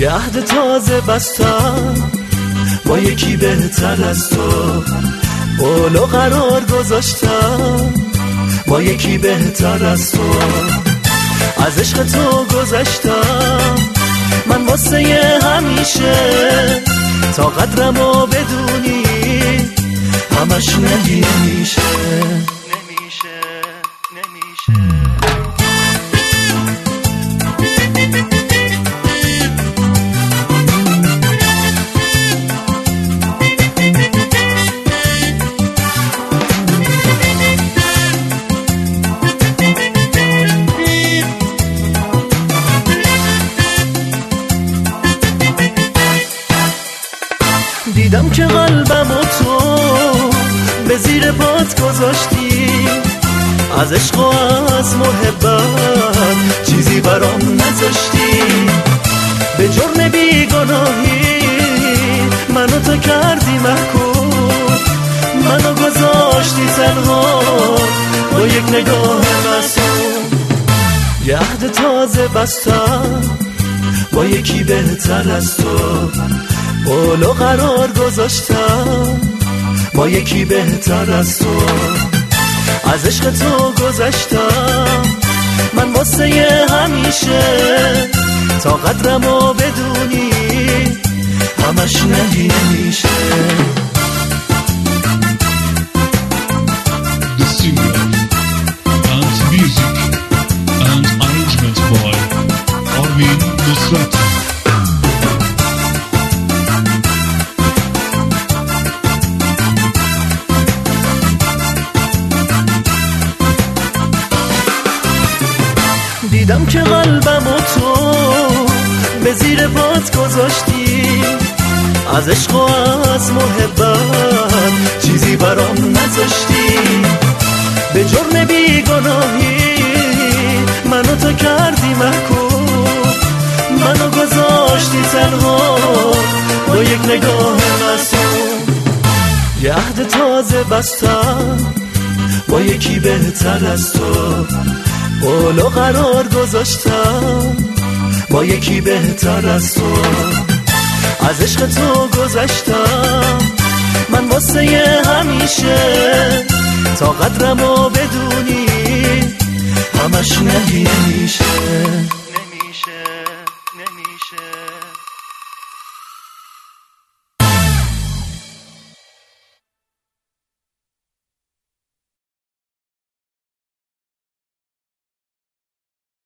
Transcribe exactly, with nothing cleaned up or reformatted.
یه عهد تازه بستم با یکی بهتر از تو، قول و قرار گذاشتم با یکی بهتر از تو. از عشق تو گذشتم من واسه همیشه، تا قدرمو بدونی همش نمیشه نمیشه نمیشه. دیدم که قلبم و تو به زیر پات گذاشتی، از عشق و از محبت چیزی برام نذاشتی. به جرم بیگناهی منو تو کردی محکوم، منو گذاشتی تنها با یک نگاه معصوم. یه عهد تازه بستم با یکی بهتر از تو، قول و قرار گذاشتم با یکی بهتر از تو. از عشق تو گذشتم من واسه همیشه، تا قدرمو بدونی همش نمیشه. The singer and music and arrangement by Arvin Nusrat. دیدم که قلبم و تو به زیر پات گذاشتی، از عشق و از محبت چیزی برام نذاشتی. به جرم بیگناهی منو تو کردی محکوم، منو گذاشتی تنها با یک نگاه معصوم. یه عهد تازه بستم با یکی بهتر از تو، قول و قرار گذاشتم با یکی بهتر از تو. از عشق تو گذشتم من واسه همیشه، تا قدرمو بدونی همش نمیشه.